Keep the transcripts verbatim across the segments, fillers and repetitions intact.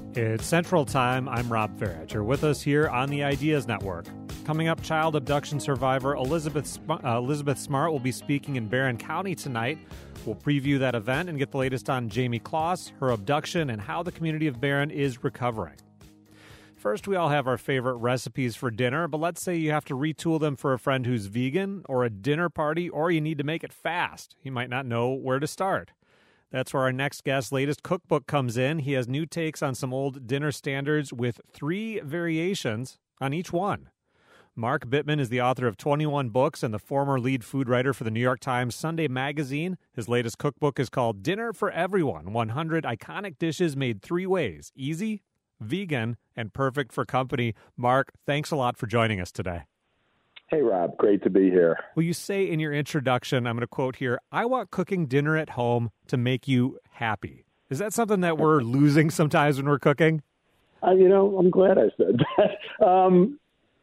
It's Central Time. I'm Rob Farage. You're with us here on the Ideas Network. Coming up, child abduction survivor Elizabeth Sm- uh, Elizabeth Smart will be speaking in Barron County tonight. We'll preview that event and get the latest on Jamie Kloss, her abduction, and how the community of Barron is recovering. First, we all have our favorite recipes for dinner, but let's say you have to retool them for a friend who's vegan or a dinner party, or you need to make it fast. You might not know where to start. That's where our next guest's latest cookbook comes in. He has new takes on some old dinner standards with three variations on each one. Mark Bittman is the author of twenty-one books and the former lead food writer for the New York Times Sunday Magazine. His latest cookbook is called Dinner for Everyone, one hundred Iconic Dishes Made Three Ways: Easy, Vegan, and Perfect for Company. Mark, thanks a lot for joining us today. Hey, Rob. Great to be here. Well, you say in your introduction, I'm going to quote here, "I want cooking dinner at home to make you happy." Is that something that we're losing sometimes when we're cooking? Uh, you know, I'm glad I said that. Um,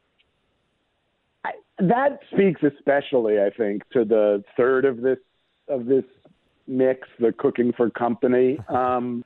I, that speaks especially, I think, to the third of this of this mix, the cooking for company. Um,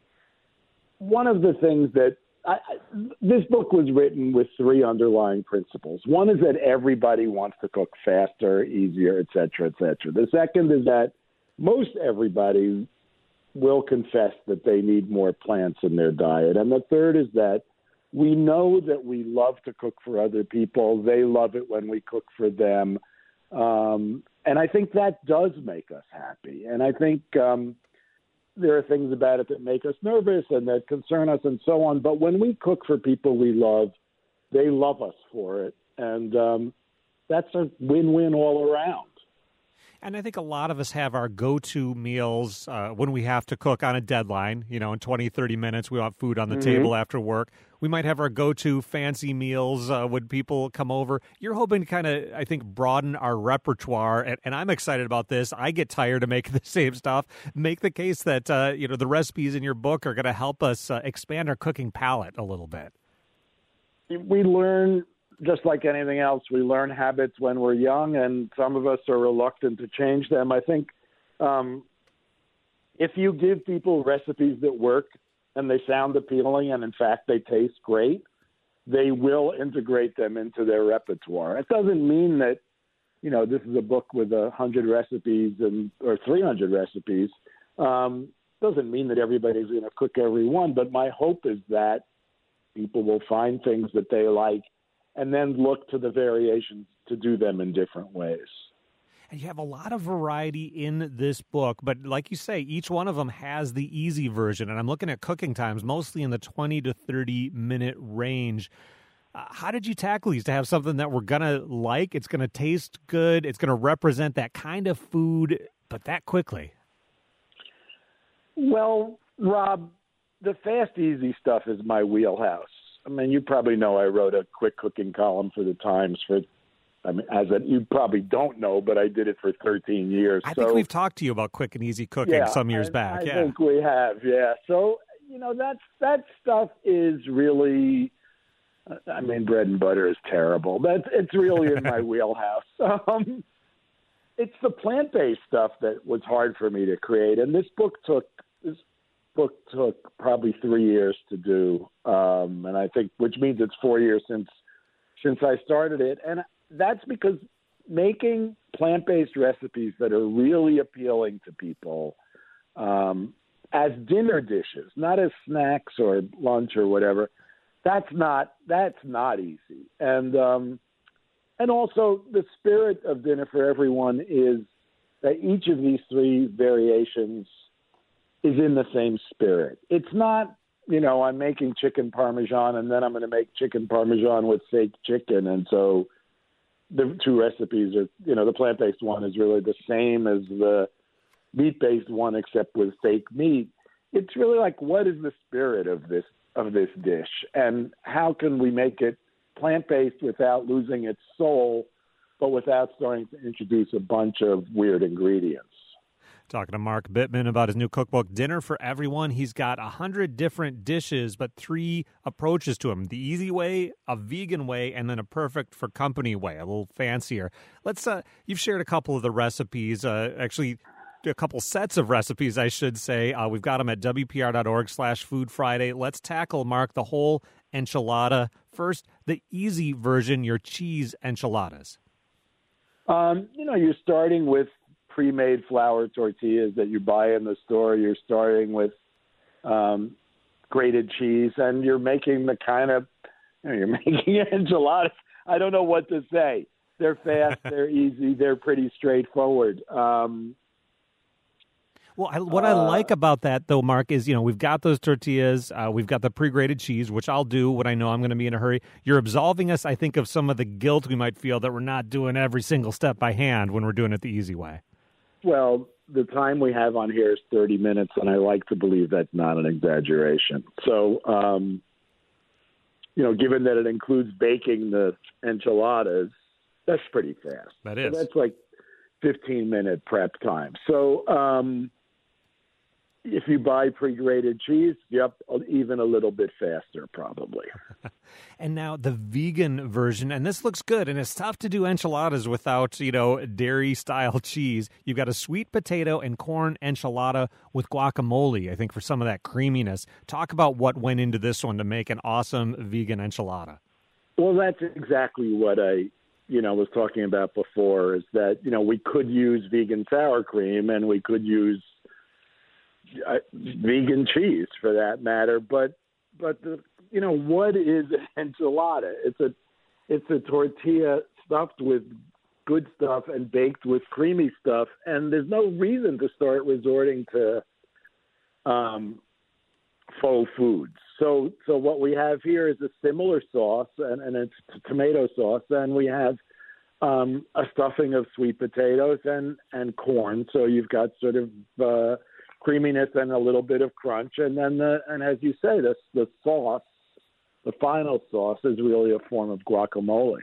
one of the things that I, I, this book was written with three underlying principles. One is that everybody wants to cook faster, easier, et cetera, et cetera. The second is that most everybody will confess that they need more plants in their diet. And the third is that we know that we love to cook for other people. They love it when we cook for them. Um, and I think that does make us happy. And I think um, there are things about it that make us nervous and that concern us and so on. But when we cook for people we love, they love us for it. And um, that's a win-win all around. And I think a lot of us have our go-to meals uh, when we have to cook on a deadline. You know, in twenty, thirty minutes, we want food on the mm-hmm. table after work. We might have our go-to fancy meals uh, when people come over. You're hoping to kind of, I think, broaden our repertoire. And, and I'm excited about this. I get tired of making the same stuff. Make the case that, uh, you know, the recipes in your book are going to help us uh, expand our cooking palate a little bit. We learn... Just like anything else, we learn habits when we're young, and some of us are reluctant to change them. I think um, if you give people recipes that work and they sound appealing and, in fact, they taste great, they will integrate them into their repertoire. It doesn't mean that, you know, this is a book with a hundred recipes and or three hundred recipes. Um, doesn't mean that everybody's going to cook every one, but my hope is that people will find things that they like and then look to the variations to do them in different ways. And you have a lot of variety in this book, but like you say, each one of them has the easy version. And I'm looking at cooking times, mostly in the twenty to thirty minute range. Uh, how did you tackle these to have something that we're going to like, it's going to taste good, it's going to represent that kind of food, but that quickly? Well, Rob, the fast, easy stuff is my wheelhouse. I mean, you probably know I wrote a quick cooking column for the Times for, I mean, as a, you probably don't know, but I did it for thirteen years. I so, think we've talked to you about quick and easy cooking yeah, some years I, back. I yeah. think we have, yeah. So, you know, that's, that stuff is really, I mean, bread and butter is terrible. That's, it's really in my wheelhouse. Um, it's the plant-based stuff that was hard for me to create. And this book took, this book took probably three years to do, um, and I think, which means it's four years since since I started it, and that's because making plant-based recipes that are really appealing to people um, as dinner dishes, not as snacks or lunch or whatever, that's not that's not easy, and um, and also the spirit of Dinner for Everyone is that each of these three variations is in the same spirit. It's not, you know, I'm making chicken parmesan and then I'm going to make chicken parmesan with fake chicken. And so the two recipes are, you know, the plant-based one is really the same as the meat-based one except with fake meat. It's really like, what is the spirit of this of this dish? And how can we make it plant-based without losing its soul, but without starting to introduce a bunch of weird ingredients? Talking to Mark Bittman about his new cookbook, Dinner for Everyone. He's got a hundred different dishes, but three approaches to them. The easy way, a vegan way, and then a perfect for company way, a little fancier. Let's. Uh, you've shared a couple of the recipes. Uh, actually, a couple sets of recipes, I should say. Uh, we've got them at W P R dot org slash Food Friday. Let's tackle, Mark, the whole enchilada. First, the easy version, your cheese enchiladas. Um, you know, you're starting with pre-made flour tortillas that you buy in the store. You're starting with um, grated cheese, and you're making the kind of, you know, you're making enchiladas. I don't know what to say. They're fast, they're easy, they're pretty straightforward. Um, well, I, what uh, I like about that, though, Mark, is, you know, we've got those tortillas, uh, we've got the pre-grated cheese, which I'll do when I know I'm going to be in a hurry. You're absolving us, I think, of some of the guilt we might feel that we're not doing every single step by hand when we're doing it the easy way. Well, the time we have on here is thirty minutes, and I like to believe that's not an exaggeration. So, um, you know, given that it includes baking the enchiladas, that's pretty fast. That is. So that's like fifteen-minute prep time. So um, if you buy pre-grated cheese, yep, even a little bit faster probably. And now the vegan version, and this looks good, and it's tough to do enchiladas without, you know, dairy-style cheese. You've got a sweet potato and corn enchilada with guacamole, I think, for some of that creaminess. Talk about what went into this one to make an awesome vegan enchilada. Well, that's exactly what I... you know, was talking about before, is that, you know, we could use vegan sour cream and we could use uh, vegan cheese for that matter. But, but the, you know, what is an enchilada? It's a, it's a tortilla stuffed with good stuff and baked with creamy stuff. And there's no reason to start resorting to um, faux foods. So, so what we have here is a similar sauce, and, and it's tomato sauce, and we have um, a stuffing of sweet potatoes and, and corn. So you've got sort of uh, creaminess and a little bit of crunch, and then the and as you say, the the sauce, the final sauce, is really a form of guacamole.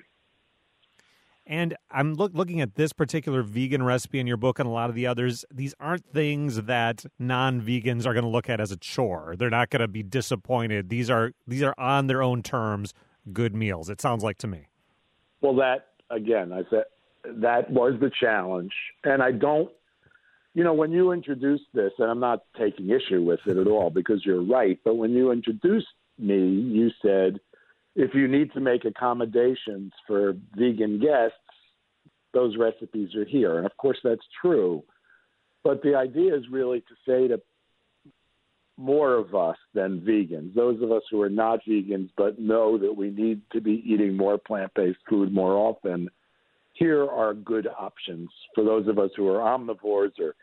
And I'm look, looking at this particular vegan recipe in your book and a lot of the others. These aren't things that non-vegans are going to look at as a chore. They're not going to be disappointed. These are these are on their own terms good meals, it sounds like to me. Well, that, again, I said that was the challenge. And I don't, you know, when you introduced this, and I'm not taking issue with it at all because you're right, but when you introduced me, you said, if you need to make accommodations for vegan guests, those recipes are here. And of course that's true. But the idea is really to say to more of us than vegans, those of us who are not vegans but know that we need to be eating more plant-based food more often, here are good options for those of us who are omnivores or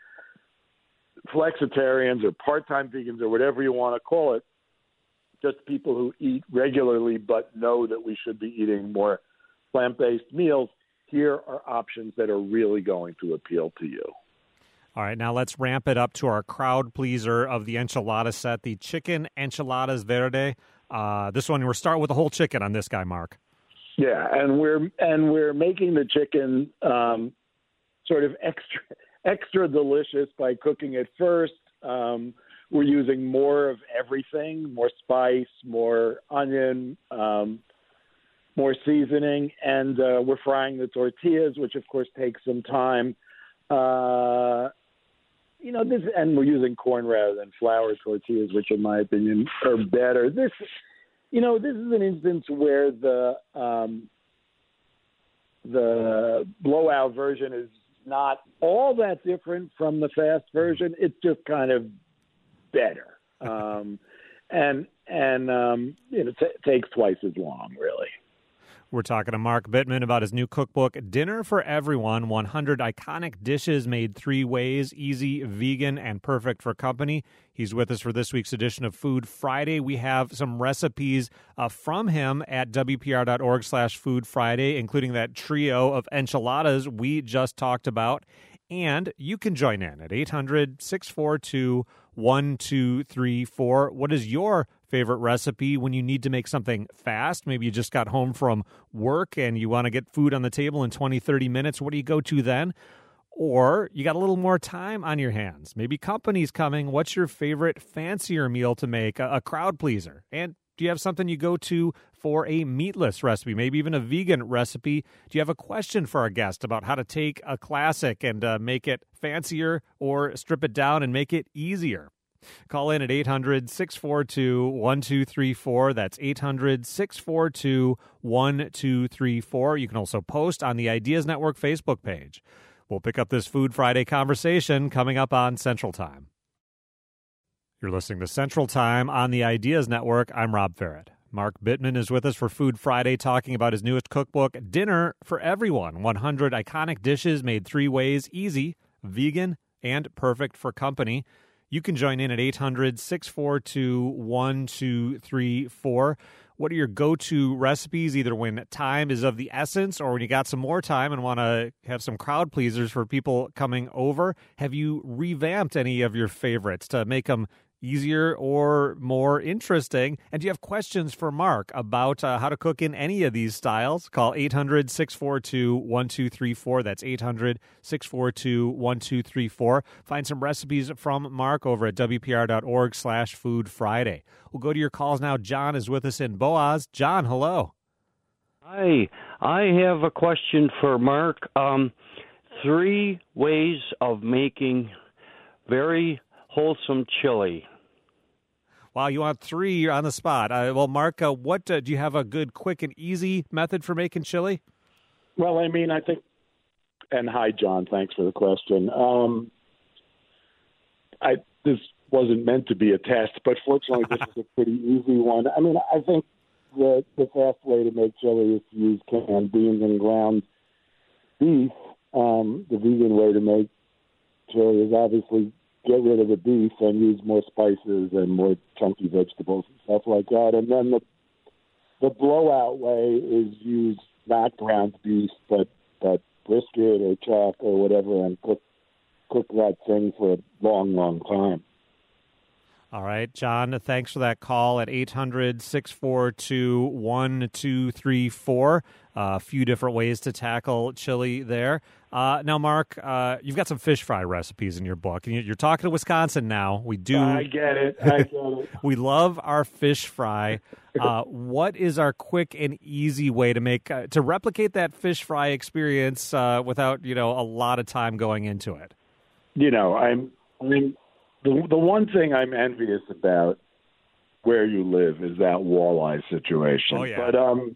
flexitarians or part-time vegans or whatever you want to call it. Just people who eat regularly but know that we should be eating more plant-based meals. Here are options that are really going to appeal to you. All right, now let's ramp it up to our crowd pleaser of the enchilada set, the chicken enchiladas verde. Uh, this one, we're starting with the whole chicken on this guy, Mark. Yeah, and we're and we're making the chicken um, sort of extra extra delicious by cooking it first. Um, We're using more of everything, more spice, more onion, um, more seasoning, and uh, we're frying the tortillas, which of course takes some time. Uh, you know, this, and we're using corn rather than flour tortillas, which in my opinion are better. This, you know, this is an instance where the um, the blowout version is not all that different from the fast version. It's just kind of better, um, and and um, you know, t- takes twice as long, really. We're talking to Mark Bittman about his new cookbook, Dinner for Everyone, one hundred Iconic Dishes Made Three Ways, Easy, Vegan, and Perfect for Company. He's with us for this week's edition of Food Friday. We have some recipes uh, from him at W P R dot org slash Food Friday, including that trio of enchiladas we just talked about. And you can join in at eight hundred, six four two, one two three four. What is your favorite recipe when you need to make something fast? Maybe you just got home from work and you want to get food on the table in twenty, thirty minutes. What do you go to then? Or you got a little more time on your hands. Maybe company's coming. What's your favorite fancier meal to make? A, a crowd pleaser. And do you have something you go to for a meatless recipe, maybe even a vegan recipe. Do you have a question for our guest about how to take a classic and uh, make it fancier or strip it down and make it easier? Call in at eight hundred, six four two, one two three four. That's eight hundred, six four two, one two three four. You can also post on the Ideas Network Facebook page. We'll pick up this Food Friday conversation coming up on Central Time. You're listening to Central Time on the Ideas Network. I'm Rob Farrett. Mark Bittman is with us for Food Friday, talking about his newest cookbook, Dinner for Everyone, one hundred Iconic Dishes Made Three Ways, Easy, Vegan, and Perfect for Company. You can join in at eight hundred, six four two, one two three four. What are your go-to recipes, either when time is of the essence or when you got some more time and want to have some crowd pleasers for people coming over? Have you revamped any of your favorites to make them easier or more interesting? And do you have questions for Mark about uh, how to cook in any of these styles? Call eight hundred, six four two, one two three four. That's eight hundred, six four two, one two three four. Find some recipes from Mark over at W P R dot org slash Food Friday. We'll go to your calls now. John is with us in Boaz. John, hello. Hi. I have a question for Mark. Um, three ways of making very wholesome chili. Wow, you want three? You're on the spot. Uh, well, Mark, uh, what uh, do you have a good, quick, and easy method for making chili? Well, I mean, I think, and hi, John, thanks for the question. Um, I this wasn't meant to be a test, but fortunately, this is a pretty easy one. I mean, I think the the fast way to make chili is to use canned beans and ground beef. Um, the vegan way to make chili is obviously get rid of the beef and use more spices and more chunky vegetables and stuff like that. And then the the blowout way is use not ground beef, but but brisket or chuck or whatever, and cook cook that thing for a long, long time. All right, John, thanks for that call at eight hundred, six four two, one two three four. Uh, a few different ways to tackle chili there. Uh, now, Mark, uh, you've got some fish fry recipes in your book, and you're talking to Wisconsin now. We do. I get it. I get it. We love our fish fry. Uh, what is our quick and easy way to make uh, to replicate that fish fry experience uh, without, you know, a lot of time going into it? You know, I'm. I mean, the the one thing I'm envious about where you live is that walleye situation. Oh, yeah. But um,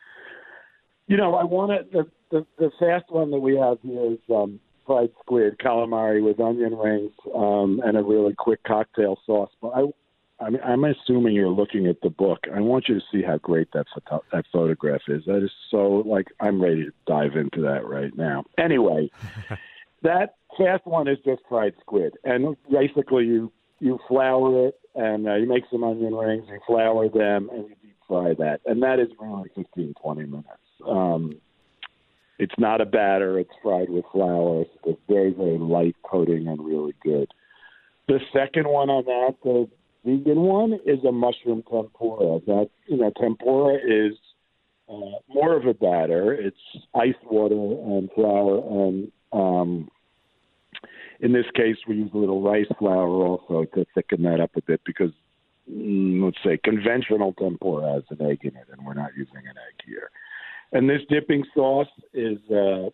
you know, I want to the, the the fast one that we have here is um, fried squid calamari with onion rings um, and a really quick cocktail sauce. But I, I mean, I'm assuming you're looking at the book. I want you to see how great that photo- that photograph is. That is so like I'm ready to dive into that right now. Anyway, that fast one is just fried squid, and basically you you flour it and uh, you make some onion rings, you flour them, and you deep fry that, and that is really fifteen, twenty minutes. Um, it's not a batter; it's fried with flour. It's a very, very light coating and really good. The second one on that, the vegan one, is a mushroom tempura. That you know, tempura is uh, more of a batter. It's ice water and flour and um, in this case, we use a little rice flour also to thicken that up a bit because, mm, let's say, conventional tempura has an egg in it, and we're not using an egg here. And this dipping sauce is uh,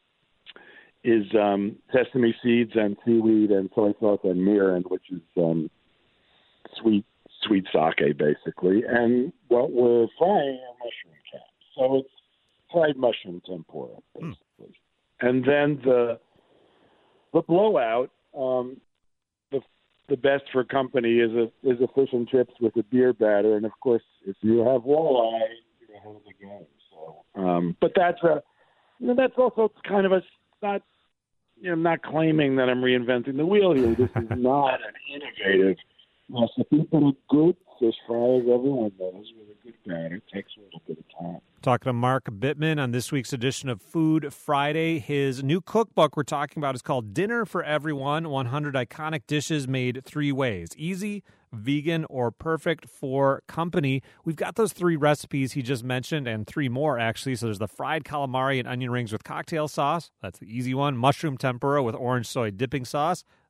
is um, sesame seeds and seaweed and soy sauce and mirin, which is um, sweet sweet sake, basically. And what we're frying are mushroom caps. So it's fried mushroom tempura, basically. Mm. And then the The blowout, um, the the best for company is a is a fish and chips with a beer batter, and of course, if you have walleye, you're ahead of the game. So, um, but that's a, you know, that's also kind of a not, you know, I'm not claiming that I'm reinventing the wheel here. This is not an innovative recipe, but a good fish fry, as everyone knows, with a good batter, takes a little bit of time. Talking to Mark Bittman on this week's edition of Food Friday. His new cookbook we're talking about is called Dinner for Everyone, one hundred Iconic Dishes Made Three Ways. Easy, vegan, or perfect for company. We've got those three recipes he just mentioned and three more, actually. So there's the fried calamari and onion rings with cocktail sauce. That's the easy one. Mushroom tempura with orange soy dipping sauce.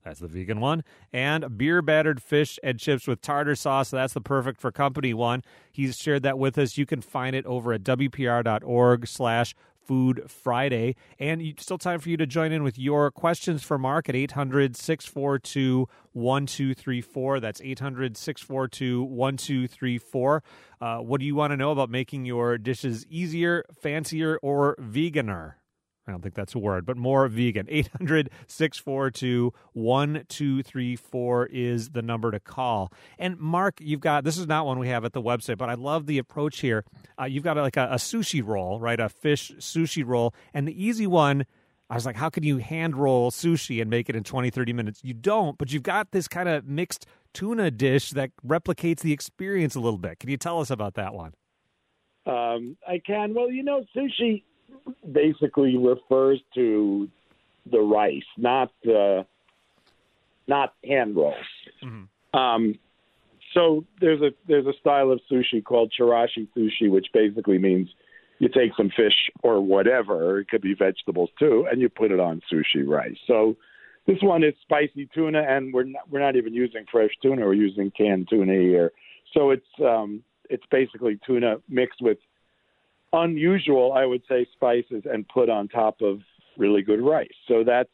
That's the vegan one. And beer-battered fish and chips with tartar sauce. That's the perfect for company one. He's shared that with us. You can find it over at W P R dot org slash Food Friday. And you, still time for you to join in with your questions for Mark at eight hundred, six four two, one two three four. That's eight hundred, six four two, one two three four. Uh, what do you want to know about making your dishes easier, fancier, or veganer? I don't think that's a word, but more vegan. eight hundred, six four two, one two three four is the number to call. And Mark, you've got, this is not one we have at the website, but I love the approach here. Uh, you've got like a, a sushi roll, right? A fish sushi roll. And the easy one, I was like, how can you hand roll sushi and make it in twenty, thirty minutes? You don't, but you've got this kind of mixed tuna dish that replicates the experience a little bit. Can you tell us about that one? Um, I can. Well, you know, sushi basically refers to the rice, not uh, not hand rolls. Mm-hmm. Um, so there's a there's a style of sushi called chirashi sushi, which basically means you take some fish or whatever, or it could be vegetables too, and you put it on sushi rice. So this one is spicy tuna, and we're not, we're not even using fresh tuna; we're using canned tuna here. So it's um, it's basically tuna mixed with unusual, I would say, spices and put on top of really good rice. So that's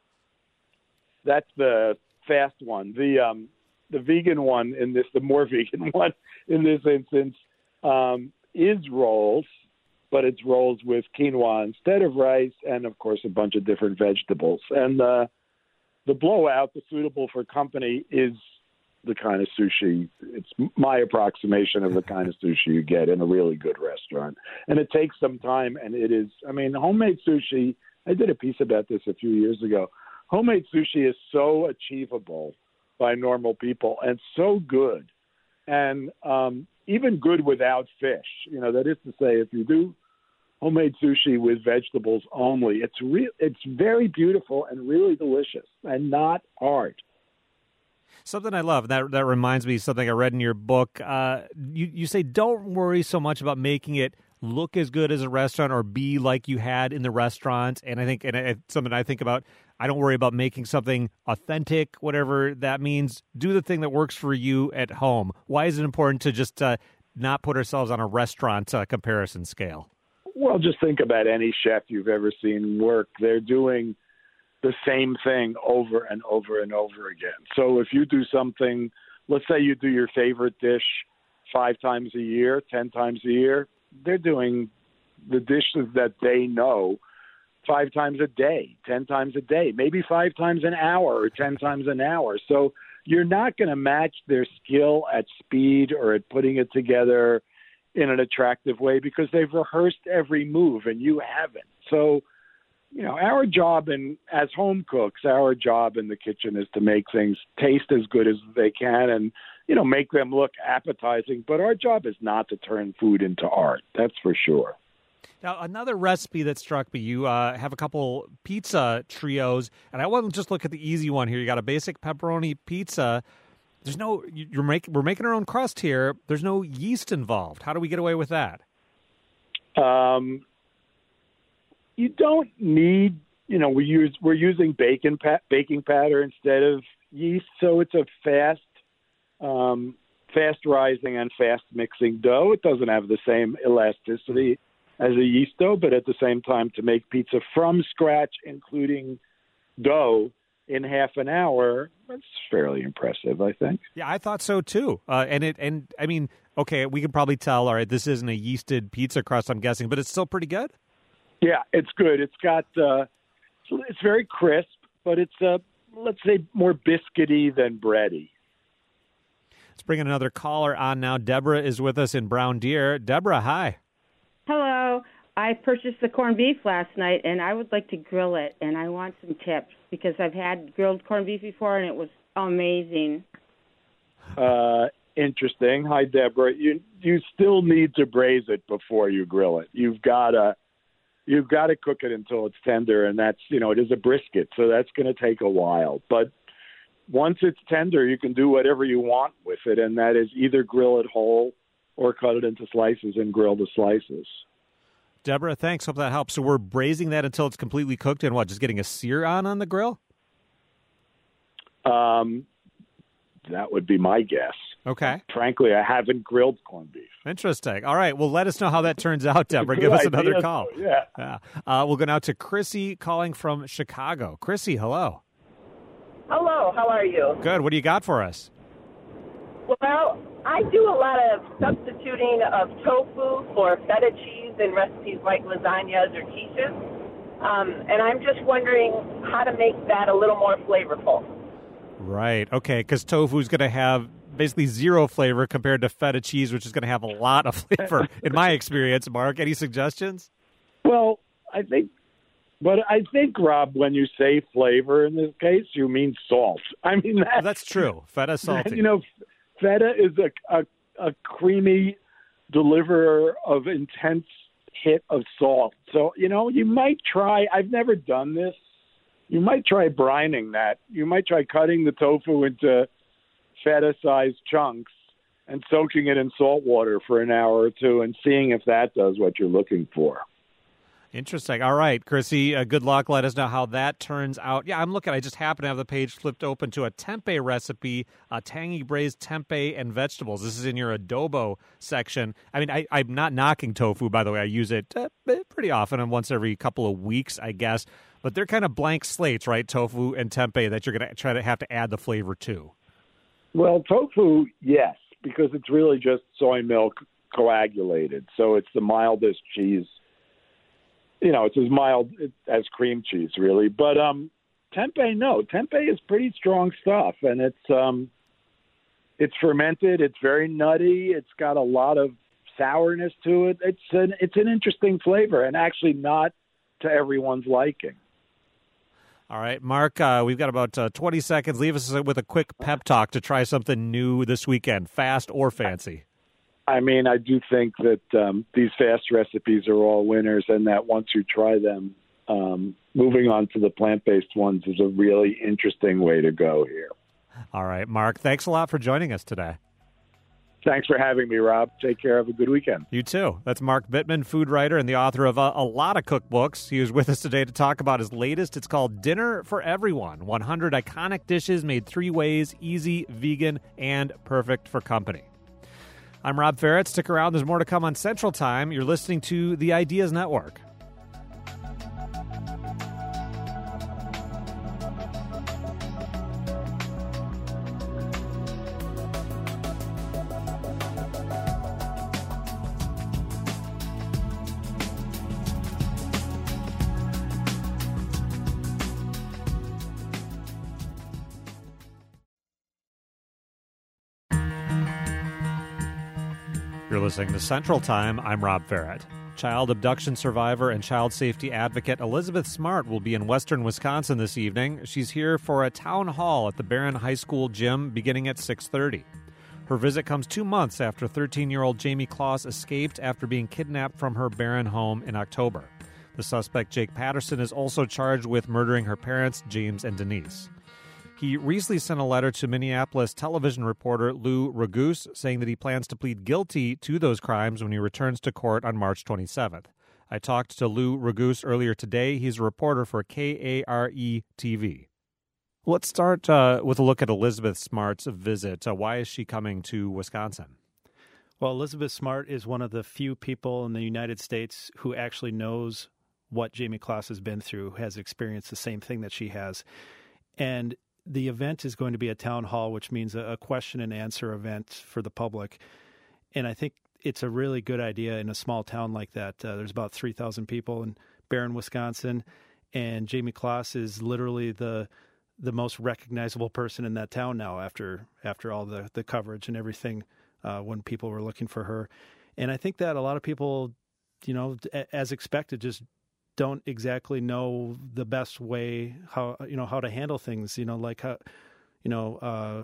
that's the fast one. The um, the vegan one in this, the more vegan one in this instance, um, is rolls, but it's rolls with quinoa instead of rice, and of course a bunch of different vegetables. And uh, the blowout, the suitable for company, is the kind of sushi, it's my approximation of the kind of sushi you get in a really good restaurant. And it takes some time, and it is, I mean, homemade sushi, I did a piece about this a few years ago. Homemade sushi is so achievable by normal people and so good. And um, even good without fish. You know, that is to say, if you do homemade sushi with vegetables only, it's re- it's very beautiful and really delicious and not hard. Something I love, that that reminds me of something I read in your book. Uh, you, you say don't worry so much about making it look as good as a restaurant or be like you had in the restaurant. And I think, and it's something I think about, I don't worry about making something authentic, whatever that means. Do the thing that works for you at home. Why is it important to just uh, not put ourselves on a restaurant uh, comparison scale? Well, just think about any chef you've ever seen work. They're doing the same thing over and over and over again. So if you do something, let's say you do your favorite dish five times a year, ten times a year, they're doing the dishes that they know five times a day, ten times a day, maybe five times an hour or ten times an hour. So you're not going to match their skill at speed or at putting it together in an attractive way because they've rehearsed every move and you haven't. So, you know, our job in, as home cooks, our job in the kitchen is to make things taste as good as they can and, you know, make them look appetizing. But our job is not to turn food into art. That's for sure. Now, another recipe that struck me, you uh, have a couple pizza trios, and I want to just look at the easy one here. You got a basic pepperoni pizza. There's no, you're making, we're making our own crust here. There's no yeast involved. How do we get away with that? Um. You don't need, you know, we use we're using bacon pa- baking powder instead of yeast, so it's a fast, um, fast rising and fast mixing dough. It doesn't have the same elasticity as a yeast dough, but at the same time, to make pizza from scratch, including dough, in half an hour, that's fairly impressive, I think. Yeah, I thought so too. Uh, and it, and I mean, okay, we can probably tell. All right, this isn't a yeasted pizza crust, I'm guessing, but it's still pretty good. Yeah, it's good. It's got, uh, it's very crisp, but it's, uh, let's say, more biscuity than bready. Let's bring in another caller on now. Deborah is with us in Brown Deer. Deborah, hi. Hello. I purchased the corned beef last night, and I would like to grill it, and I want some tips because I've had grilled corned beef before, and it was amazing. Uh, interesting. Hi, Deborah. You you still need to braise it before you grill it. You've got to you've got to cook it until it's tender, and that's, you know, it is a brisket, so that's going to take a while. But once it's tender, you can do whatever you want with it, and that is either grill it whole or cut it into slices and grill the slices. Deborah, thanks. Hope that helps. So we're braising that until it's completely cooked and what, just getting a sear on on the grill? Um, that would be my guess. Okay. Frankly, I haven't grilled corned beef. Interesting. All right. Well, let us know how that turns out, Deborah. Give us another idea, call. though, yeah. Yeah. Uh, we'll go now to Chrissy calling from Chicago. Chrissy, hello. Hello, how are you? Good. What do you got for us? Well, I do a lot of substituting of tofu for feta cheese in recipes like lasagnas or quiches. Um, and I'm just wondering how to make that a little more flavorful. Right. Okay. Because tofu is going to have basically zero flavor compared to feta cheese, which is going to have a lot of flavor, in my experience. Mark, any suggestions? Well, I think, but I think, Rob, when you say flavor in this case, you mean salt. I mean, that's, Well, that's true. Feta salty. You know, feta is a, a, a creamy deliverer of intense hit of salt. So, you know, you might try, I've never done this. You might try brining that. You might try cutting the tofu into feta-sized chunks and soaking it in salt water for an hour or two and seeing if that does what you're looking for. Interesting. All right, Chrissy, uh, good luck. Let us know how that turns out. Yeah, I'm looking. I just happen to have the page flipped open to a tempeh recipe, uh, tangy braised tempeh and vegetables. This is in your adobo section. I mean, I, I'm not knocking tofu, by the way. I use it uh, pretty often and once every couple of weeks, I guess. But they're kind of blank slates, right, tofu and tempeh, that you're going to try to have to add the flavor to. Well, tofu, yes, because it's really just soy milk coagulated. So it's the mildest cheese. You know, it's as mild as cream cheese, really. But um, tempeh, no. Tempeh is pretty strong stuff, and it's um, it's fermented. It's very nutty. It's got a lot of sourness to it. It's an it's an interesting flavor, and actually not to everyone's liking. All right, Mark, uh, we've got about uh, twenty seconds. Leave us with a quick pep talk to try something new this weekend, fast or fancy. I mean, I do think that um, these fast recipes are all winners, and that once you try them, um, moving on to the plant-based ones is a really interesting way to go here. All right, Mark, thanks a lot for joining us today. Thanks for having me, Rob. Take care. Have a good weekend. You too. That's Mark Bittman, food writer and the author of a, a lot of cookbooks. He was with us today to talk about his latest. It's called Dinner for Everyone, one hundred Iconic Dishes Made Three Ways, Easy, Vegan, and Perfect for Company. I'm Rob Ferret. Stick around. There's more to come on Central Time. You're listening to The Ideas Network. You're listening to Central Time. I'm Rob Ferret. Child abduction survivor and child safety advocate Elizabeth Smart will be in western Wisconsin this evening. She's here for a town hall at the Barron High School gym beginning at six thirty. Her visit comes two months after thirteen-year-old Jamie Kloss escaped after being kidnapped from her Barron home in October. The suspect, Jake Patterson, is also charged with murdering her parents, James and Denise. He recently sent a letter to Minneapolis television reporter Lou Raguse saying that he plans to plead guilty to those crimes when he returns to court on March twenty-seventh. I talked to Lou Raguse earlier today. He's a reporter for K A R E T V. Let's start uh, with a look at Elizabeth Smart's visit. Uh, why is she coming to Wisconsin? Well, Elizabeth Smart is one of the few people in the United States who actually knows what Jamie Kloss has been through, has experienced the same thing that she has. And the event is going to be a town hall, which means a question and answer event for the public. And I think it's a really good idea in a small town like that. Uh, there's about three thousand people in Barron, Wisconsin, and Jamie Kloss is literally the the most recognizable person in that town now after after all the, the coverage and everything uh, when people were looking for her. And I think that a lot of people, you know, as expected, just don't exactly know the best way how you know how to handle things. You know, like how you know uh,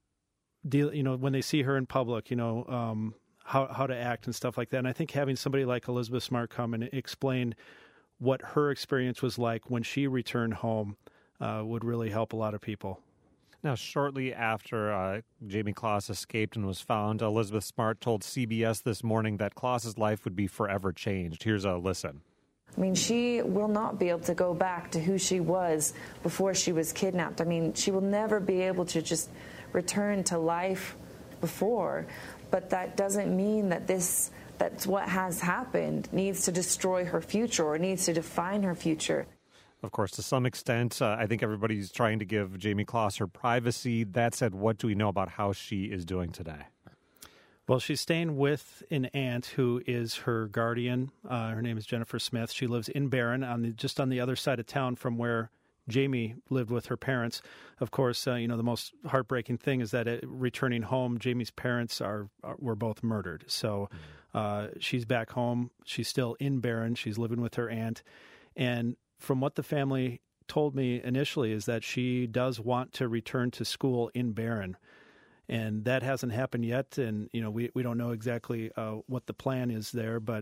deal. You know, when they see her in public, you know um, how how to act and stuff like that. And I think having somebody like Elizabeth Smart come and explain what her experience was like when she returned home uh, would really help a lot of people. Now, shortly after uh, Jamie Kloss escaped and was found, Elizabeth Smart told C B S this morning that Kloss's life would be forever changed. Here's a listen. I mean, she will not be able to go back to who she was before she was kidnapped. I mean, she will never be able to just return to life before. But that doesn't mean that this, that's what has happened, needs to destroy her future or needs to define her future. Of course, to some extent, uh, I think everybody's trying to give Jamie Closs her privacy. That said, what do we know about how she is doing today? Well, she's staying with an aunt who is her guardian. Uh, her name is Jennifer Smith. She lives in Barron, on the, just on the other side of town from where Jamie lived with her parents. Of course, uh, you know, the most heartbreaking thing is that uh, returning home, Jamie's parents are, are were both murdered. So uh, she's back home. She's still in Barron. She's living with her aunt. And from what the family told me initially is that she does want to return to school in Barron. And that hasn't happened yet, and you know we, we don't know exactly uh, what the plan is there. But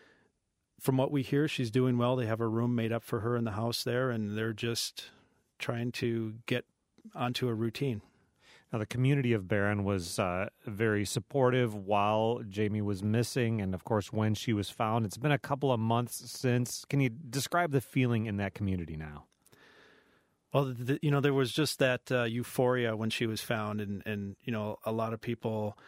from what we hear, she's doing well. They have a room made up for her in the house there, and they're just trying to get onto a routine. Now, the community of Barron was uh, very supportive while Jamie was missing, and of course when she was found. It's been a couple of months since. Can you describe the feeling in that community now? Well, the, you know, there was just that uh, euphoria when she was found, and, and, you know, a lot of people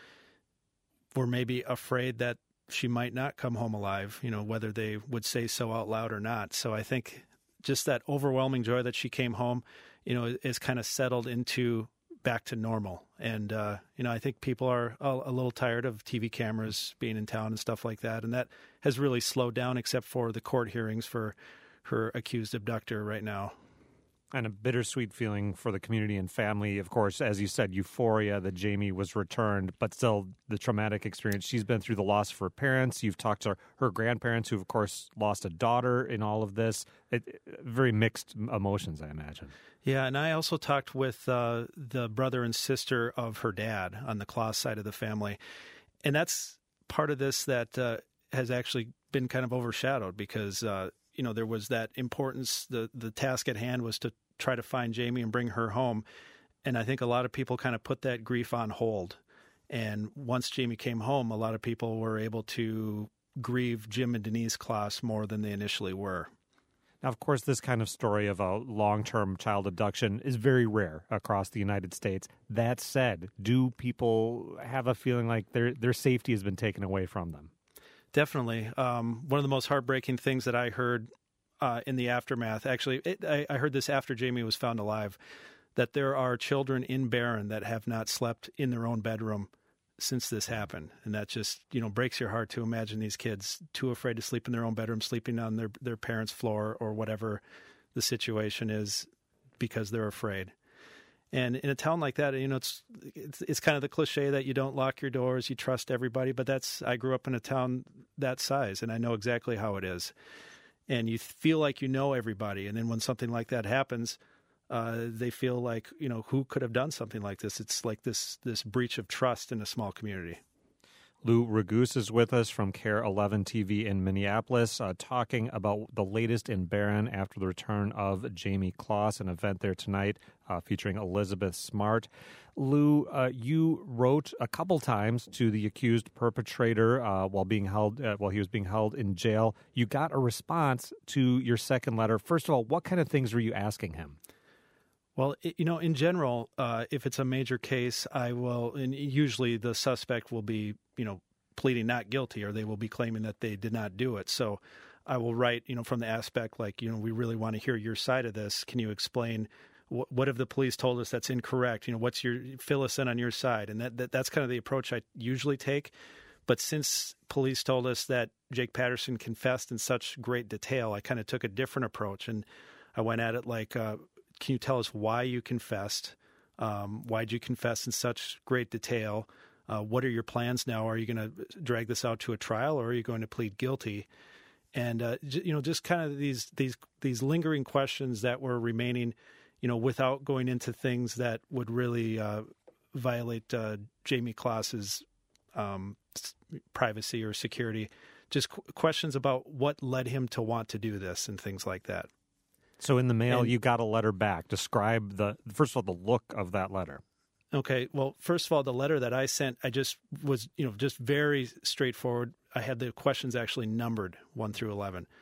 were maybe afraid that she might not come home alive, you know, whether they would say so out loud or not. So I think just that overwhelming joy that she came home, you know, is kind of settled into back to normal. And, uh, you know, I think people are a, a little tired of T V cameras being in town and stuff like that. And that has really slowed down except for the court hearings for her accused abductor right now. And a bittersweet feeling for the community and family. Of course, as you said, euphoria that Jamie was returned, but still the traumatic experience. She's been through the loss of her parents. You've talked to her, her grandparents, who, of course, lost a daughter in all of this. It, it, very mixed emotions, I imagine. Yeah, and I also talked with uh, the brother and sister of her dad on the Closs side of the family. And that's part of this that uh, has actually been kind of overshadowed because uh, you know, there was that importance. The, the task at hand was to try to find Jamie and bring her home. And I think a lot of people kind of put that grief on hold. And once Jamie came home, a lot of people were able to grieve Jim and Denise Closs more than they initially were. Now, of course, this kind of story of a long-term child abduction is very rare across the United States. That said, do people have a feeling like their their safety has been taken away from them? Definitely. Um, one of the most heartbreaking things that I heard uh, in the aftermath, actually, it, I, I heard this after Jamie was found alive, that there are children in Barron that have not slept in their own bedroom since this happened. And that just, you know, breaks your heart to imagine these kids too afraid to sleep in their own bedroom, sleeping on their, their parents' floor or whatever the situation is because they're afraid. And in a town like that, you know, it's, it's it's kind of the cliche that you don't lock your doors, you trust everybody. But that's, I grew up in a town that size, and I know exactly how it is. And you feel like you know everybody. And then when something like that happens, uh, they feel like, you know, who could have done something like this? It's like this this breach of trust in a small community. Lou Raguse is with us from Care eleven T V in Minneapolis, uh, talking about the latest in Barron after the return of Jamie Closs, an event there tonight uh, featuring Elizabeth Smart. Lou, uh, you wrote a couple times to the accused perpetrator uh, while being held uh, while he was being held in jail. You got a response to your second letter. First of all, what kind of things were you asking him? Well, you know, in general, uh, if it's a major case, I will, and usually the suspect will be, you know, pleading not guilty, or they will be claiming that they did not do it. So I will write, you know, from the aspect like, you know, we really want to hear your side of this. Can you explain what, what have the police told us that's incorrect? You know, what's your, fill us in on your side. And that, that that's kind of the approach I usually take. But since police told us that Jake Patterson confessed in such great detail, I kind of took a different approach. And I went at it like, uh, can you tell us why you confessed? Um, why did you confess in such great detail? Uh, what are your plans now? Are you going to drag this out to a trial, or are you going to plead guilty? And uh, j- you know, just kind of these these these lingering questions that were remaining, you know, without going into things that would really uh, violate uh, Jamie Closs's um, privacy or security. Just qu- questions about what led him to want to do this and things like that. So in the mail, and, you got a letter back. Describe the, first of all, the look of that letter. Okay. Well, first of all, the letter that I sent, I just was, you know, just very straightforward. I had the questions actually numbered one through eleven.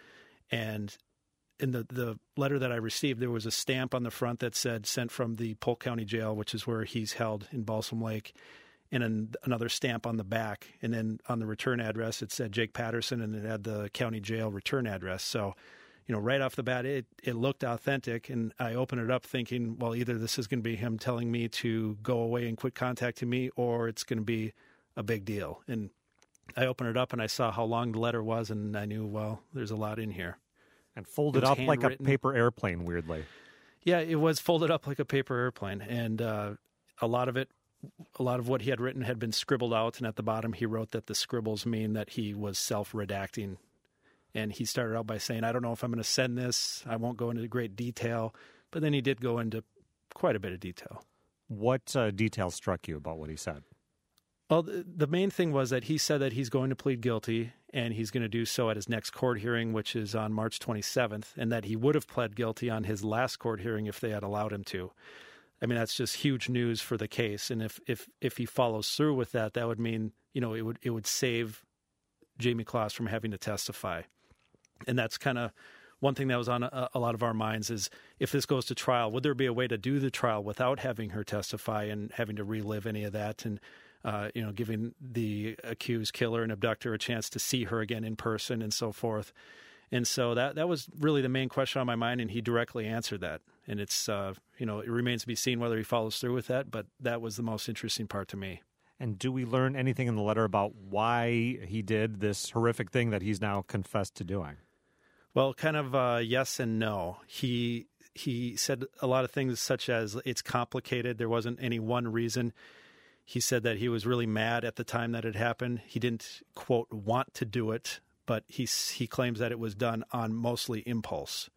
And in the, the letter that I received, there was a stamp on the front that said sent from the Polk County Jail, which is where he's held in Balsam Lake, and an, another stamp on the back. And then on the return address, it said Jake Patterson, and it had the county jail return address. So, you know, right off the bat, it, it looked authentic. And I opened it up thinking, well, either this is going to be him telling me to go away and quit contacting me, or it's going to be a big deal. And I opened it up and I saw how long the letter was, and I knew, well, there's a lot in here. And folded up like a paper airplane, weirdly. Yeah, it was folded up like a paper airplane. And uh, a lot of it, a lot of what he had written had been scribbled out. And at the bottom, he wrote that the scribbles mean that he was self-redacting. And he started out by saying, I don't know if I'm going to send this. I won't go into great detail. But then he did go into quite a bit of detail. What uh, details struck you about what he said? Well, the, the main thing was that he said that he's going to plead guilty, and he's going to do so at his next court hearing, which is on March twenty-seventh, and that he would have pled guilty on his last court hearing if they had allowed him to. I mean, that's just huge news for the case. And if, if, if he follows through with that, that would mean, you know, it would it would save Jamie Closs from having to testify. And that's kind of one thing that was on a, a lot of our minds is, if this goes to trial, would there be a way to do the trial without having her testify and having to relive any of that, and uh, you know, giving the accused killer and abductor a chance to see her again in person and so forth. And so that that was really the main question on my mind, and he directly answered that. And it's uh, you know, it remains to be seen whether he follows through with that, but that was the most interesting part to me. And do we learn anything in the letter about why he did this horrific thing that he's now confessed to doing? Well, kind of uh, yes and no. He he said a lot of things such as it's complicated. There wasn't any one reason. He said that he was really mad at the time that it happened. He didn't, quote, want to do it, but he he claims that it was done on mostly impulse.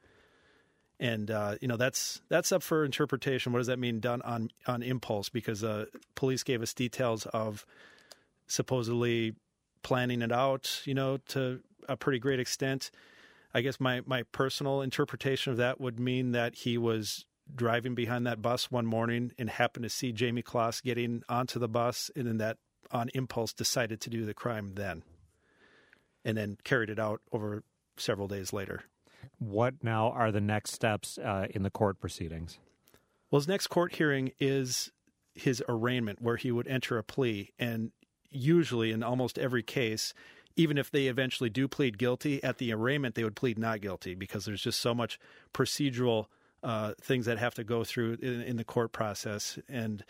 And, uh, you know, that's that's up for interpretation. What does that mean, done on, on impulse? Because uh, police gave us details of supposedly planning it out, you know, to a pretty great extent. I guess my, my personal interpretation of that would mean that he was driving behind that bus one morning and happened to see Jamie Closs getting onto the bus, and then that on impulse decided to do the crime then, and then carried it out over several days later. What now are the next steps uh, in the court proceedings? Well, his next court hearing is his arraignment, where he would enter a plea. And usually in almost every case, even if they eventually do plead guilty, at the arraignment they would plead not guilty, because there's just so much procedural uh, things that have to go through in, in the court process. And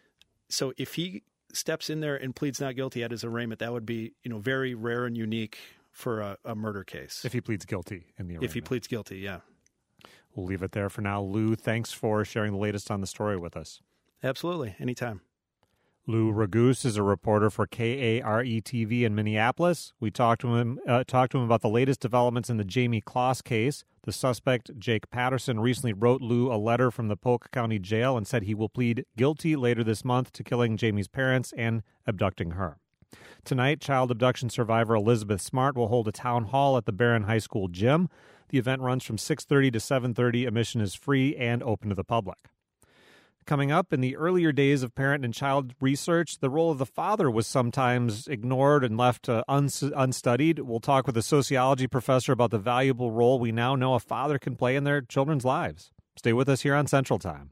so if he steps in there and pleads not guilty at his arraignment, that would be, you know, very rare and unique for a, a murder case. If he pleads guilty in the arraignment. If he pleads guilty, yeah. We'll leave it there for now. Lou, thanks for sharing the latest on the story with us. Absolutely. Anytime. Lou Raguse is a reporter for K A R E T V in Minneapolis. We talked to him uh, talked to him about the latest developments in the Jamie Closs case. The suspect, Jake Patterson, recently wrote Lou a letter from the Polk County Jail and said he will plead guilty later this month to killing Jamie's parents and abducting her. Tonight, child abduction survivor Elizabeth Smart will hold a town hall at the Barron High School gym. The event runs from six thirty to seven thirty. Admission is free and open to the public. Coming up, in the earlier days of parent and child research, the role of the father was sometimes ignored and left uh, uns- unstudied. We'll talk with a sociology professor about the valuable role we now know a father can play in their children's lives. Stay with us here on Central Time.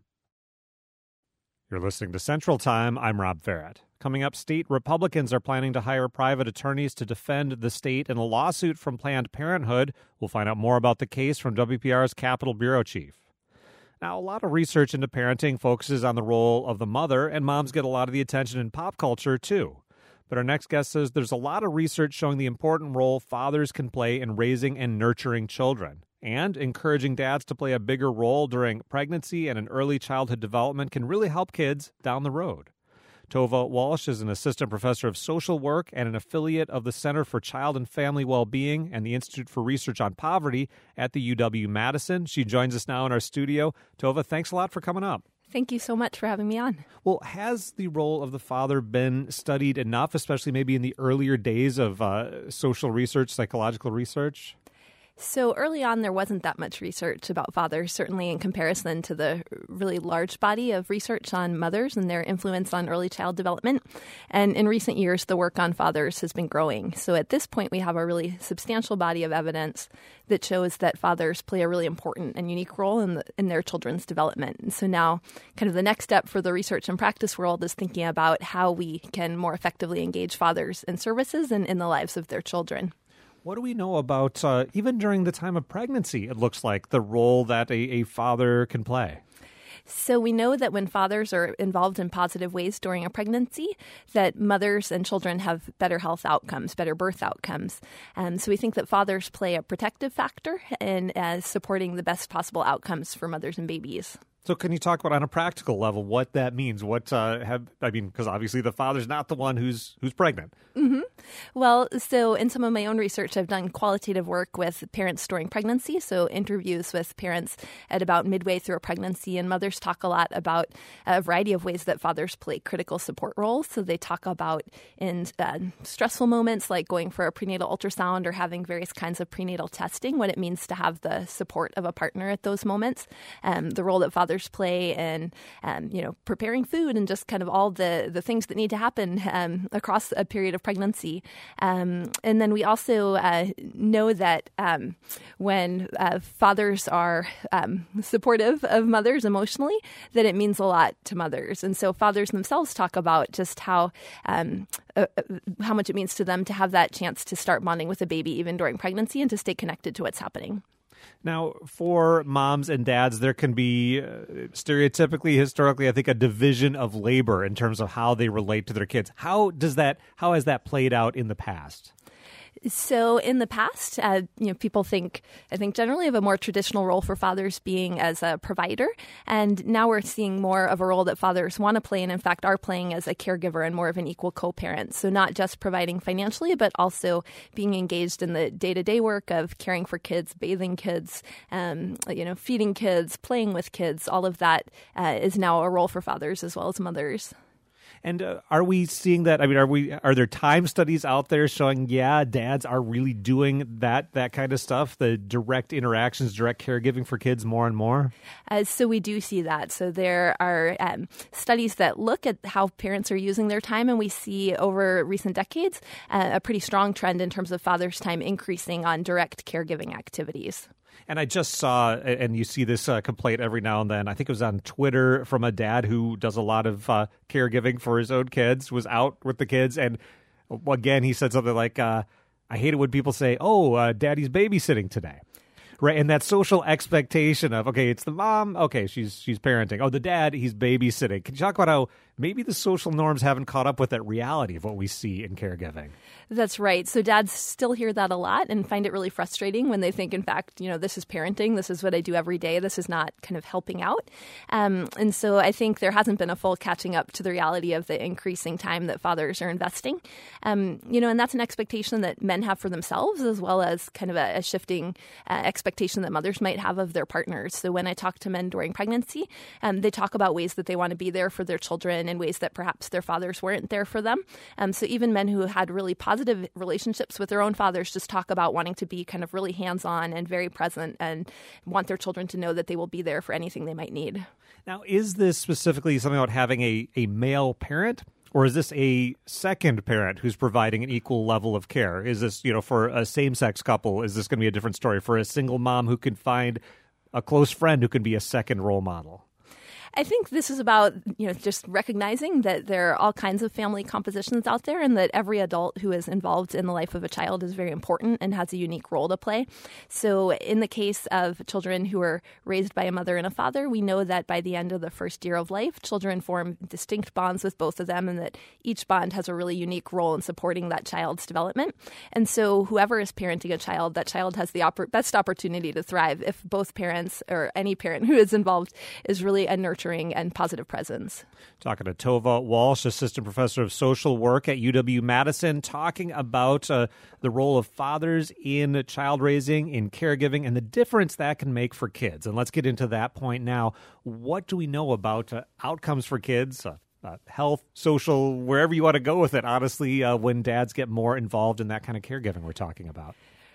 You're listening to Central Time. I'm Rob Farrett. Coming up, state Republicans are planning to hire private attorneys to defend the state in a lawsuit from Planned Parenthood. We'll find out more about the case from W P R's Capitol Bureau Chief. Now, a lot of research into parenting focuses on the role of the mother, and moms get a lot of the attention in pop culture, too. But our next guest says there's a lot of research showing the important role fathers can play in raising and nurturing children. And encouraging dads to play a bigger role during pregnancy and in early childhood development can really help kids down the road. Tova Walsh is an assistant professor of social work and an affiliate of the Center for Child and Family Well-Being and the Institute for Research on Poverty at the U W-Madison. She joins us now in our studio. Tova, thanks a lot for coming up. Thank you so much for having me on. Well, has the role of the father been studied enough, especially maybe in the earlier days of uh, social research, psychological research? So early on, there wasn't that much research about fathers, certainly in comparison to the really large body of research on mothers and their influence on early child development. And in recent years, the work on fathers has been growing. So at this point, we have a really substantial body of evidence that shows that fathers play a really important and unique role in, the, in their children's development. And so now kind of the next step for the research and practice world is thinking about how we can more effectively engage fathers in services and in the lives of their children. What do we know about, uh, even during the time of pregnancy, it looks like, the role that a, a father can play? So we know that when fathers are involved in positive ways during a pregnancy, that mothers and children have better health outcomes, better birth outcomes. Um, so we think that fathers play a protective factor in uh, supporting the best possible outcomes for mothers and babies. So can you talk about on a practical level what that means? What uh, have I mean, because obviously the father's not the one who's who's pregnant. Mm-hmm. Well, so in some of my own research, I've done qualitative work with parents during pregnancy, so interviews with parents at about midway through a pregnancy, and mothers talk a lot about a variety of ways that fathers play critical support roles. So they talk about in uh, stressful moments like going for a prenatal ultrasound or having various kinds of prenatal testing, what it means to have the support of a partner at those moments, um, the role that fathers play in, um, you know, preparing food and just kind of all the, the things that need to happen um, across a period of pregnancy. Um, and then we also uh, know that um, when uh, fathers are um, supportive of mothers emotionally, that it means a lot to mothers. And so fathers themselves talk about just how um, uh, how much it means to them to have that chance to start bonding with a baby even during pregnancy and to stay connected to what's happening. Now, for moms and dads, there can be uh, stereotypically, historically, I think, a division of labor in terms of how they relate to their kids. How does that? How has that played out in the past? So in the past, uh, you know, people think, I think generally of a more traditional role for fathers being as a provider. And now we're seeing more of a role that fathers want to play and in fact are playing as a caregiver and more of an equal co-parent. So not just providing financially, but also being engaged in the day-to-day work of caring for kids, bathing kids, um, you know, feeding kids, playing with kids. All of that uh, is now a role for fathers as well as mothers. And uh, are we seeing that? I mean, are we? Are there time studies out there showing, yeah, dads are really doing that that kind of stuff, the direct interactions, direct caregiving for kids more and more? Uh, so we do see that. So there are um, studies that look at how parents are using their time, and we see over recent decades uh, a pretty strong trend in terms of fathers' time increasing on direct caregiving activities. And I just saw, and you see this uh, complaint every now and then, I think it was on Twitter from a dad who does a lot of uh, caregiving for his own kids, was out with the kids. And again, he said something like, uh, I hate it when people say, oh, uh, daddy's babysitting today. Right. And that social expectation of, okay, it's the mom. Okay, she's she's parenting. Oh, the dad, he's babysitting. Can you talk about how maybe the social norms haven't caught up with that reality of what we see in caregiving? That's right. So dads still hear that a lot and find it really frustrating when they think, in fact, you know, this is parenting. This is what I do every day. This is not kind of helping out. Um, and so I think there hasn't been a full catching up to the reality of the increasing time that fathers are investing. Um, you know, and that's an expectation that men have for themselves as well as kind of a, a shifting uh, expectation that mothers might have of their partners. So when I talk to men during pregnancy, um, they talk about ways that they want to be there for their children in ways that perhaps their fathers weren't there for them. Um, so even men who had really positive relationships with their own fathers just talk about wanting to be kind of really hands-on and very present and want their children to know that they will be there for anything they might need. Now, is this specifically something about having a, a male parent? Or is this a second parent who's providing an equal level of care? Is this, you know, for a same-sex couple, is this going to be a different story? For a single mom who can find a close friend who can be a second role model? I think this is about, you know, just recognizing that there are all kinds of family compositions out there and that every adult who is involved in the life of a child is very important and has a unique role to play. So in the case of children who are raised by a mother and a father, we know that by the end of the first year of life, children form distinct bonds with both of them and that each bond has a really unique role in supporting that child's development. And so whoever is parenting a child, that child has the oppor- best opportunity to thrive if both parents or any parent who is involved is really a nurturing and positive presence. Talking to Tova Walsh, Assistant Professor of Social Work at U W-Madison, talking about uh, the role of fathers in child raising, in caregiving, and the difference that can make for kids. And let's get into that point now. What do we know about uh, outcomes for kids, uh, uh, health, social, wherever you want to go with it, honestly, uh, when dads get more involved in that kind of caregiving we're talking about?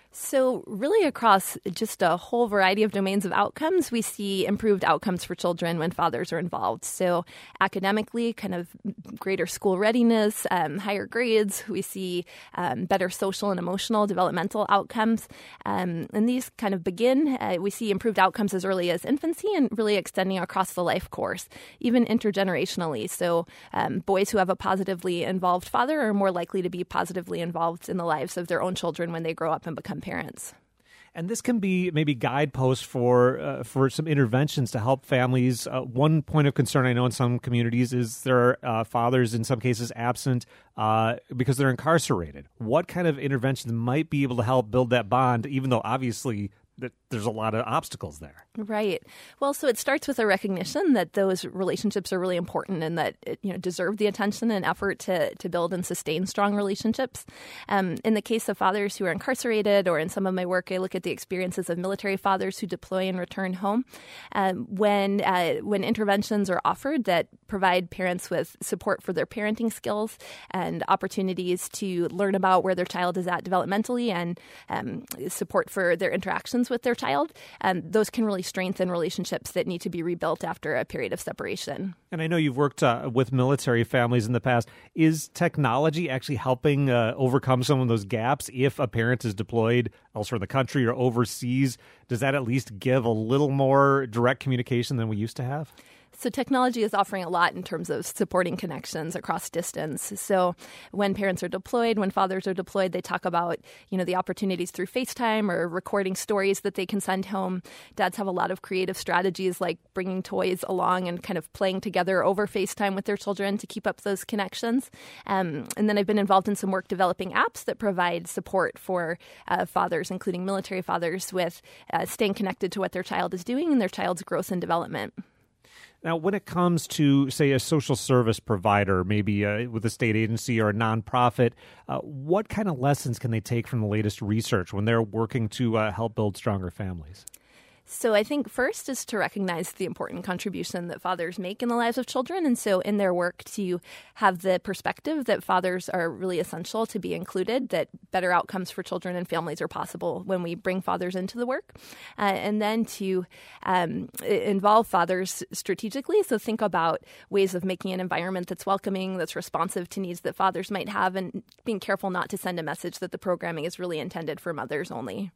So really across just a whole variety of domains of outcomes, we see improved outcomes for children when fathers are involved. So academically, kind of greater school readiness, um, higher grades. We see um, better social and emotional developmental outcomes. Um, and these kind of begin, uh, we see improved outcomes as early as infancy and really extending across the life course, even intergenerationally. So um, boys who have a positively involved father are more likely to be positively involved in the lives of their own children when they grow up and become parents. And this can be maybe guideposts for uh, for some interventions to help families. Uh, one point of concern I know in some communities is there are uh, fathers in some cases absent uh, because they're incarcerated. What kind of interventions might be able to help build that bond, even though obviously that there's a lot of obstacles there? Right. Well, so it starts with a recognition that those relationships are really important and that it, you know, deserve the attention and effort to, to build and sustain strong relationships. Um, in the case of fathers who are incarcerated, or in some of my work, I look at the experiences of military fathers who deploy and return home. Um, when uh, when interventions are offered that provide parents with support for their parenting skills and opportunities to learn about where their child is at developmentally and um, support for their interactions with their child, um, those can really strengthen relationships that need to be rebuilt after a period of separation. And I know you've worked uh, with military families in the past. Is technology actually helping uh, overcome some of those gaps? If a parent is deployed elsewhere in the country or overseas, does that at least give a little more direct communication than we used to have? So technology is offering a lot in terms of supporting connections across distance. So when parents are deployed, when fathers are deployed, they talk about, you know, the opportunities through FaceTime or recording stories that they can send home. Dads have a lot of creative strategies like bringing toys along and kind of playing together over FaceTime with their children to keep up those connections. Um, and then I've been involved in some work developing apps that provide support for uh, fathers, including military fathers, with uh, staying connected to what their child is doing and their child's growth and development. Now, when it comes to, say, a social service provider, maybe uh, with a state agency or a nonprofit, uh, what kind of lessons can they take from the latest research when they're working to uh, help build stronger families? So I think first is to recognize the important contribution that fathers make in the lives of children. And so in their work to have the perspective that fathers are really essential to be included, that better outcomes for children and families are possible when we bring fathers into the work. Uh, and then to um, involve fathers strategically. So think about ways of making an environment that's welcoming, that's responsive to needs that fathers might have, and being careful not to send a message that the programming is really intended for mothers only.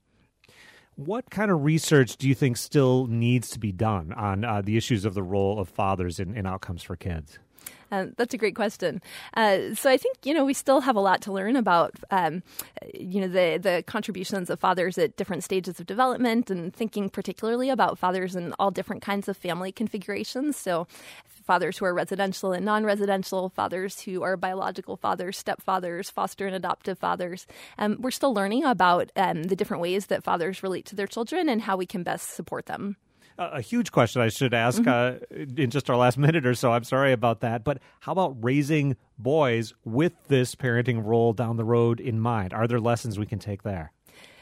What kind of research do you think still needs to be done on uh, the issues of the role of fathers in, in outcomes for kids? Uh, that's a great question. Uh, so I think, you know, we still have a lot to learn about, um, you know, the, the contributions of fathers at different stages of development, and thinking particularly about fathers in all different kinds of family configurations. So fathers who are residential and non-residential, fathers who are biological fathers, stepfathers, foster and adoptive fathers. Um, we're still learning about um, the different ways that fathers relate to their children and how we can best support them. A huge question I should ask mm-hmm. uh, in just our last minute or so. I'm sorry about that. But how about raising boys with this parenting role down the road in mind? Are there lessons we can take there?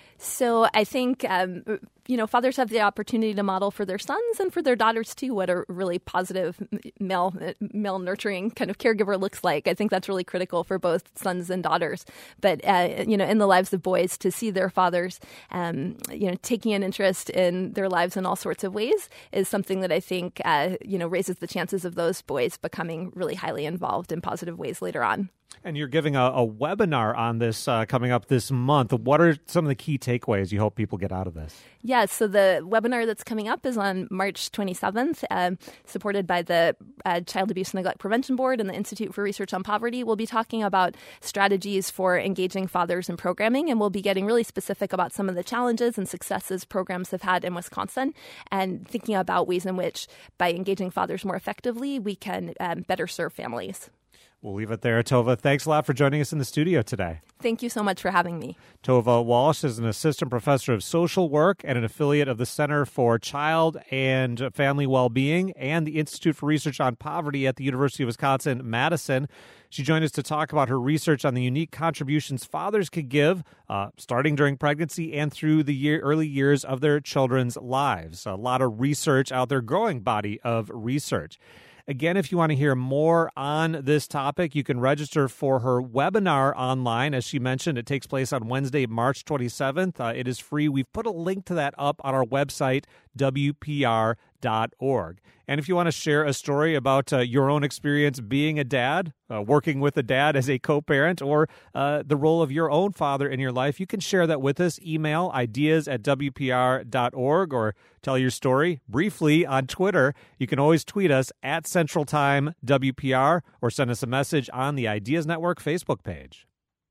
So I think, um, you know, fathers have the opportunity to model for their sons and for their daughters, too, what a really positive male male nurturing kind of caregiver looks like. I think that's really critical for both sons and daughters. But, uh, you know, in the lives of boys, to see their fathers, um, you know, taking an interest in their lives in all sorts of ways is something that I think, uh, you know, raises the chances of those boys becoming really highly involved in positive ways later on. And you're giving a, a webinar on this uh, coming up this month. What are some of the key takeaways you hope people get out of this? Yeah, so the webinar that's coming up is on March twenty-seventh, um, supported by the uh, Child Abuse and Neglect Prevention Board and the Institute for Research on Poverty. We'll be talking about strategies for engaging fathers in programming, and we'll be getting really specific about some of the challenges and successes programs have had in Wisconsin, and thinking about ways in which, by engaging fathers more effectively, we can um, better serve families. We'll leave it there, Tova. Thanks a lot for joining us in the studio today. Thank you so much for having me. Tova Walsh is an assistant professor of social work and an affiliate of the Center for Child and Family Wellbeing and the Institute for Research on Poverty at the University of Wisconsin-Madison. She joined us to talk about her research on the unique contributions fathers could give, uh, starting during pregnancy and through the year, early years of their children's lives. A lot of research out there, growing body of research. Again, if you want to hear more on this topic, you can register for her webinar online. As she mentioned, it takes place on Wednesday, March twenty-seventh. Uh, it is free. We've put a link to that up on our website, W P R dot org. And if you want to share a story about uh, your own experience being a dad, uh, working with a dad as a co-parent, or uh, the role of your own father in your life, you can share that with us. Email ideas at W P R dot org or tell your story briefly on Twitter. You can always tweet us at Central Time W P R or send us a message on the Ideas Network Facebook page.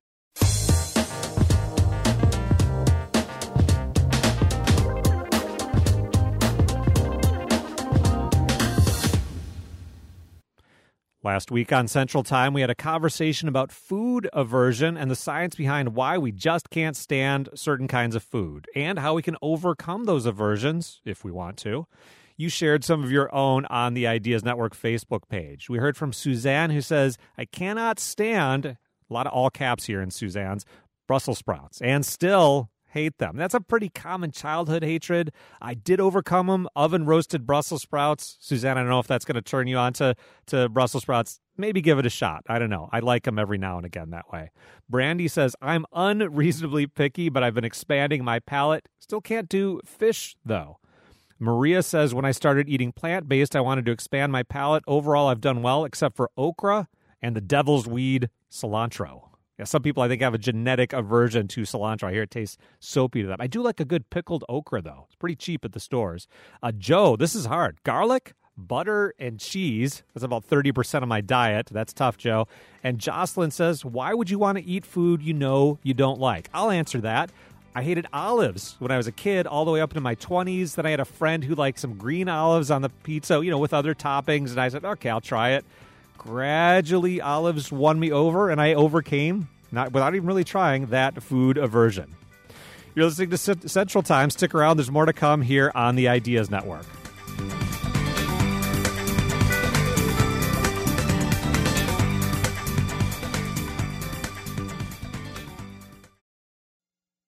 Last week on Central Time, we had a conversation about food aversion and the science behind why we just can't stand certain kinds of food and how we can overcome those aversions if we want to. You shared some of your own on the Ideas Network Facebook page. We heard from Suzanne, who says, I cannot stand, a lot of all caps here in Suzanne's, Brussels sprouts, and still hate them. That's a pretty common childhood hatred. I did overcome them. Oven roasted Brussels sprouts. Suzanne, I don't know if that's going to turn you on to, to Brussels sprouts. Maybe give it a shot. I don't know. I like them every now and again that way. Brandy says, I'm unreasonably picky, but I've been expanding my palate. Still can't do fish, though. Maria says, when I started eating plant-based, I wanted to expand my palate. Overall, I've done well, except for okra and the devil's weed, cilantro. Yeah, some people, I think, have a genetic aversion to cilantro. I hear it tastes soapy to them. I do like a good pickled okra, though. It's pretty cheap at the stores. Uh, Joe, this is hard. Garlic, butter, and cheese. That's about thirty percent of my diet. That's tough, Joe. And Jocelyn says, why would you want to eat food you know you don't like? I'll answer that. I hated olives when I was a kid all the way up into my twenties. Then I had a friend who liked some green olives on the pizza, you know, with other toppings. And I said, okay, I'll try it. Gradually, olives won me over, and I overcame, not without even really trying, that food aversion. You're listening to C- Central Time. Stick around. There's more to come here on the Ideas Network.